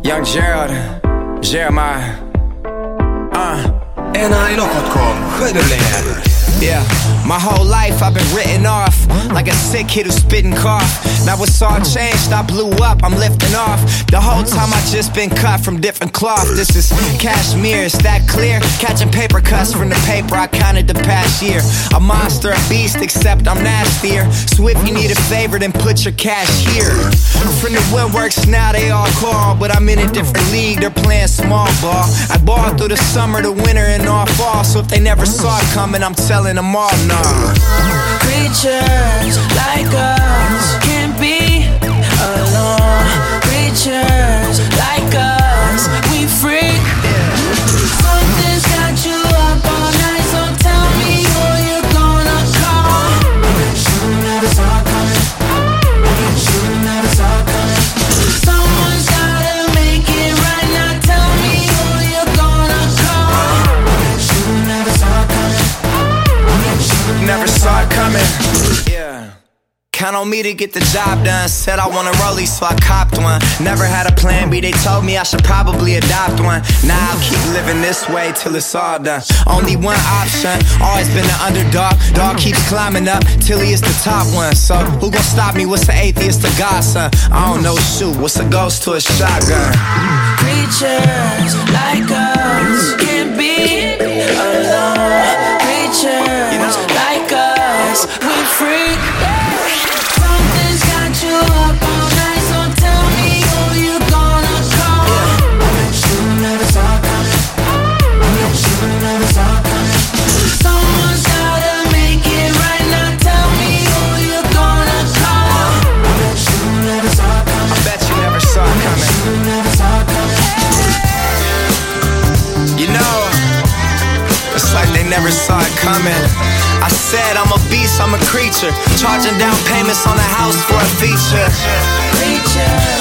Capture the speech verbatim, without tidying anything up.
Young Gerald, Jeremiah. Uh. N I dot com, Hörluleger. Yeah, my whole life I've been written off like a sick kid who's spitting cough. Now it's all changed, I blew up, I'm lifting off. The whole time I just been cut from different cloth. This is cashmere, is that clear? Catching paper cuts from the paper I counted the past year. A monster, a beast, except I'm nastier. So if you need a favor, then put your cash here. From the Woodworks now they all call, but I'm in a different league, they're playing small ball. I ball through the summer, the winter, and all fall. So if they never saw it coming, I'm telling them all no. Creatures like us can't be alone. Creatures like us, we freak. Something's got you up all night, so tell me who you gonna call. You never saw it coming. You never saw it coming. Someone's gotta make it right now. Tell me who you gonna call. You never saw it coming. Never saw it coming. Yeah. Count on me to get the job done. Said I want a rollie, so I copped one. Never had a plan B, they told me I should probably adopt one. Now I'll keep living this way till it's all done. Only one option, always been the underdog. Dog keeps climbing up till he is the top one. So who gon' stop me? What's the atheist to godson? I don't know, shoot, what's a ghost to a shotgun? Creatures like us can't be alone. Creatures you know, like us, we freak. Something's got you up all night, so tell me who you gonna call. You never saw it coming. You never saw it coming. Someone's gotta make it right now. Tell me who you gonna call. You never saw it coming. I bet you never saw it coming. You never saw it coming. You know, it's like they never saw it coming. I said I'm a beast, I'm a creature, charging down payments on a house for a feature. Creature